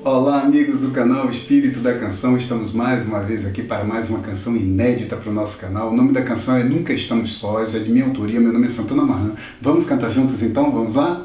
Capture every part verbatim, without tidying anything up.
Olá, amigos do canal Espírito da Canção, estamos mais uma vez aqui para mais uma canção inédita para o nosso canal. O nome da canção é Nunca Estamos Sós, é de minha autoria, meu nome é Santana Marran. Vamos cantar juntos então? Vamos lá?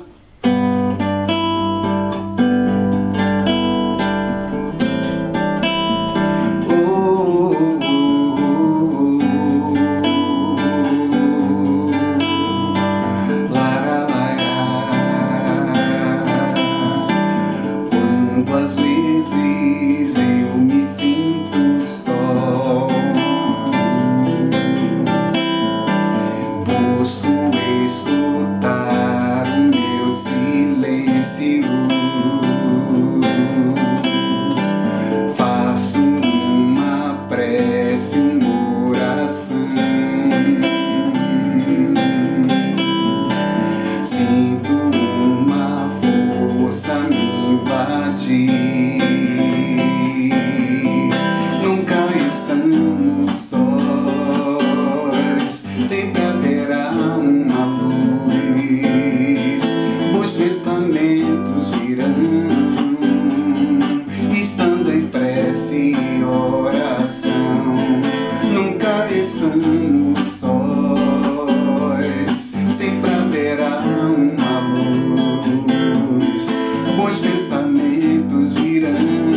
Às vezes eu me sinto só, busco escutar o meu silêncio, faço uma prece, uma oração, sinto uma força me invadir. Nunca estamos sós, sempre haverá uma luz, bons pensamentos virão, estando em prece e oração. Nunca estamos sós, sempre haverá uma luz, bons pensamentos virão,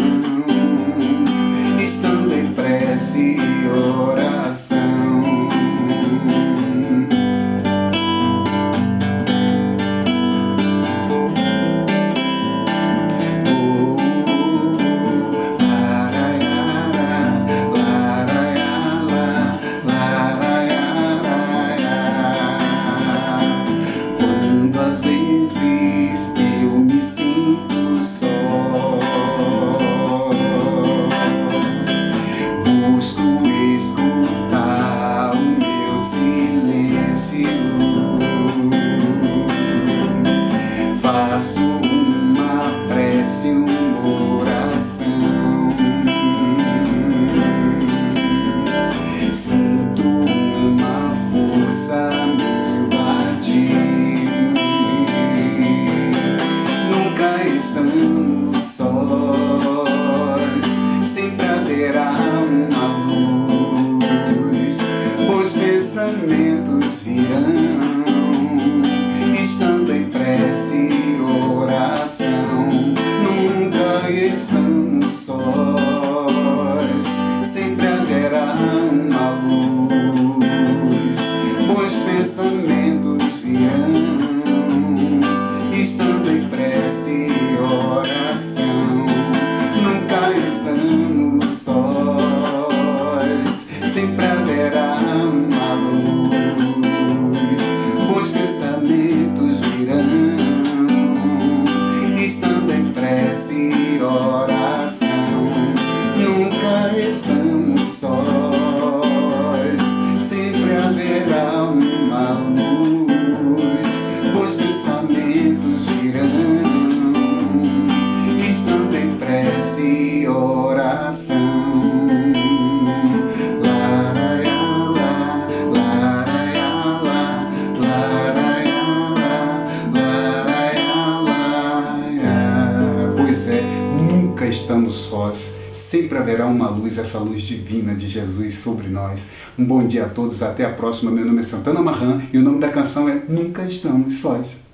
estando em prece e oração. Oh, laraiara, laraiara, laraiara. Quando às vezes eu me sinto só, busco escutar o meu silêncio, faço uma prece, uma oração, sinto uma força me invadir. Nunca estamos sós, sempre haverá uma luz, bons pensamentos virão, estando em prece e oração. Nunca estamos sós, sempre haverá uma luz, bons pensamentos virão, estando em prece e oração. Nunca estamos sós, sempre haverá uma luz, bons pensamentos virão, estando em prece e oração. Nunca estamos sós, sempre haverá uma luz, bons pensamentos virão, estando em prece e oração. Laraiala, laraiala, laraiala, laraiala. Pois é, nunca estamos sós, sempre haverá uma luz, essa luz divina de Jesus sobre nós. Um bom dia a todos, até a próxima. Meu nome é Santana Marran e o nome da canção é Nunca Estamos Sós.